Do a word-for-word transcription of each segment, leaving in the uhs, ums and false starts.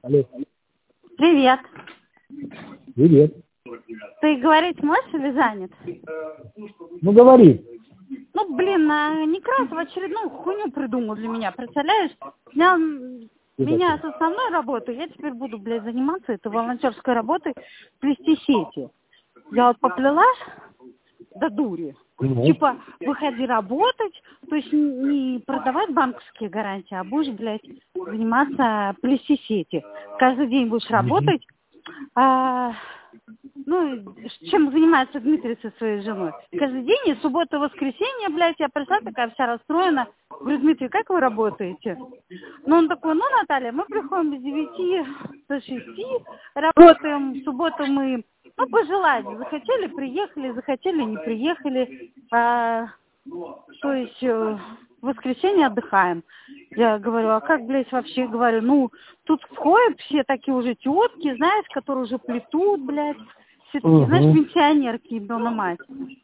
Алло. Привет. Привет. Ты говорить можешь или занят? Ну, говори. Ну, блин, а Некрасов очередную хуйню придумал для меня, представляешь? Снял меня с основной работы, я теперь буду, блядь, заниматься этой волонтерской работой, плести сети. Я вот поплелась до дури. Ну. Типа, выходи работать, то есть не продавать банковские гарантии, а будешь, блядь, заниматься плести сети. Каждый день будешь работать. А, ну, чем занимается Дмитрий со своей женой? Каждый день, и суббота, воскресенье, блядь, я пришла такая вся расстроена. Говорю, Дмитрий, как вы работаете? Ну, он такой, ну, Наталья, мы приходим с девяти до шести, работаем, в субботу мы, ну, по желанию, захотели, приехали, захотели, не приехали, а, то есть э, в воскресенье отдыхаем. Я говорю, а как, блядь, вообще, говорю, ну, тут входят все такие уже тетки, знаешь, которые уже плетут, блядь, все такие, Угу. знаешь, пенсионерки, ебаная мать.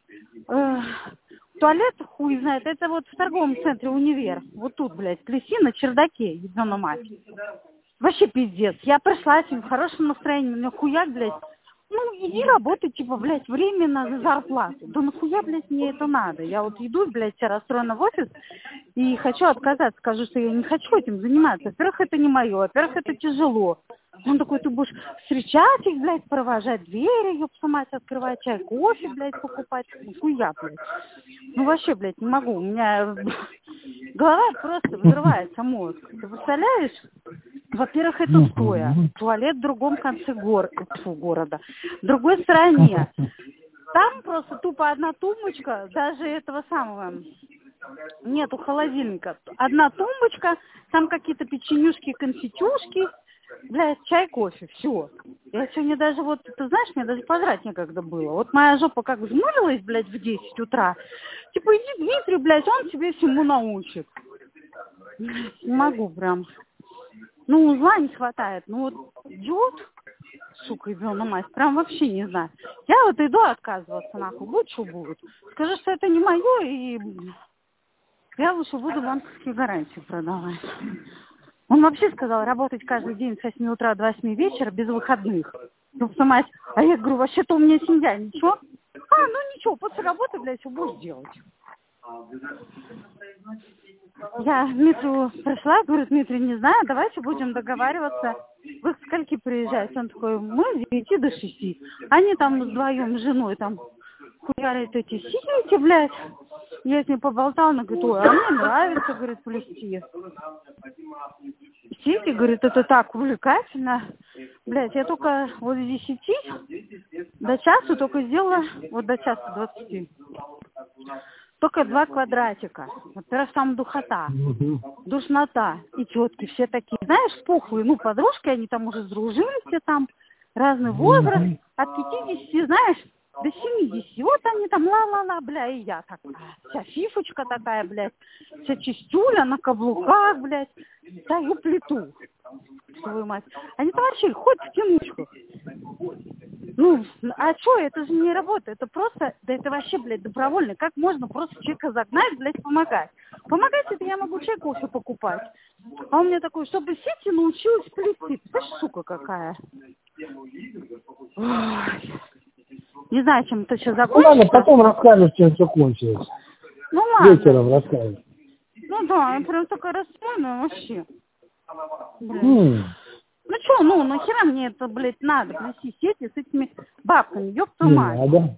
Эх, туалет, хуй знает, это вот в торговом центре Универ, вот тут, блядь, плеси на чердаке, ебаная мать. Вообще пиздец. Я пришла с ним в хорошем настроении, у меня хуяк, блядь, ну, иди работай, типа, блядь, временно за зарплату. Да нахуя, блядь, мне это надо? Я вот иду, блядь, вся расстроена в офис и хочу отказаться, скажу, что я не хочу этим заниматься. Во-первых, это не мое, во-первых, это тяжело. Он такой, ты будешь встречать их, блядь, провожать двери, ёпта мать, открывать чай, кофе, блядь, покупать. Нахуя, блядь. Ну, вообще, блядь, не могу. У меня голова просто взрывается, мозг. Ты представляешь? Во-первых, это стоя. Туалет в другом конце гор... Фу, города. В другой стороне. Там просто тупо одна тумбочка, даже этого самого... Нету холодильника. Одна тумбочка, там какие-то печенюшки, конфетюшки, блядь, чай, кофе, все. Я сегодня даже вот, ты знаешь, мне даже подрать некогда было. Вот моя жопа как взмылилась, блядь, в десять утра. Типа, иди, Дмитрий, блядь, он тебе всему научит. Не могу прям. Ну, зла не хватает. Ну, вот идет, сука, ебаная мать, прям вообще не знаю. Я вот иду отказываться, нахуй, будь что будет. Скажи, что это не мое, и я лучше буду банковские гарантии продавать. Он вообще сказал, работать каждый день с восьми утра до восьми вечера без выходных. Ну, мать, а я говорю, вообще-то у меня семья, ничего? А, ну ничего, после работы, блядь, что будешь делать? Я Дмитрию пришла, говорю, Дмитрий, не знаю, давайте будем договариваться. Вы к скольки приезжаете? Он такой, мы с девяти до шести. Они там вдвоем с женой там хуярят эти сети, блядь. Я с ней поболтала, она говорит, ой, а мне нравится, говорит, плести. Сети, говорит, это так увлекательно. Блядь, я только вот с десяти до часу только сделала, вот до часа двадцати. Только два квадратика. Во-первых, там духота, душнота. И тетки все такие, знаешь, пухлые, ну, подружки, они там уже сдружились, все там, разный возраст, от пятидесяти, знаешь, до семидесяти. Вот они там ла-ла-ла, бля, и я такая. Вся фифочка такая, блядь, вся чистюля на каблуках, блядь, стою плиту. Твою мать. Они там вообще ходят в тянучках. Ну, а что, это же не работа, это просто, да это вообще, блядь, добровольно. Как можно просто человека загнать, блядь, помогать? Помогать это я могу чай, кофе покупать. А он мне такой, чтобы сети научилась плести. Ты сука какая. Ой. Не знаю, чем это сейчас Ну закончится. ладно, потом расскажешь, чем все кончилось. Ну ладно. Вечером расскажешь. Ну да, я прям такая расстроенная вообще. Блин. М. Ну что, ну нахера мне это, блядь, надо плести сети с этими бабками, ёб твою Не мать. надо.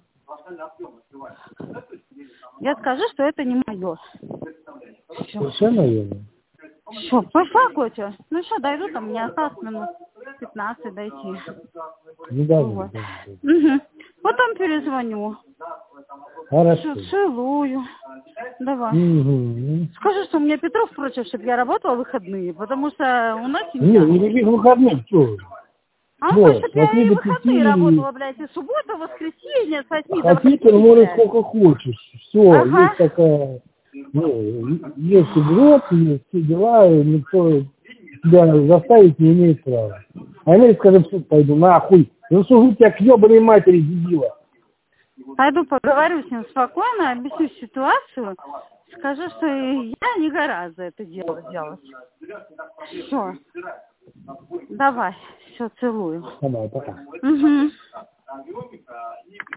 Я скажу, что это не мое. Совершенно верно. Все, пошла, Котя. Ну что, дойду, там мне осталось минут пятнадцать дойти. Не давай. Вот. давай, Угу. Потом перезвоню. Хорошо. Всё, целую. Давай. Угу. Скажи, что у меня Петров против, чтобы я работала в выходные, потому что у нас Не, семья. никаких выходных, что? А он Вот, хочет, чтобы я восьми и до выходные пяти. работала, блядь, и суббота, воскресенье, с восьми до Хотите, восьми, может, блядь. сколько хочешь. Все, Ага. есть такая, ну, есть игрок, есть все дела, и никто тебя заставить не имеет права. А я, скажем, в суд пойду, нахуй. Ну, служу тебя к ебаной матери, дебила. Пойду поговорю с ним спокойно, объясню ситуацию, скажу, что я не гораздо это дело делать. Все. Давай, все, целую. Давай, пока. Угу.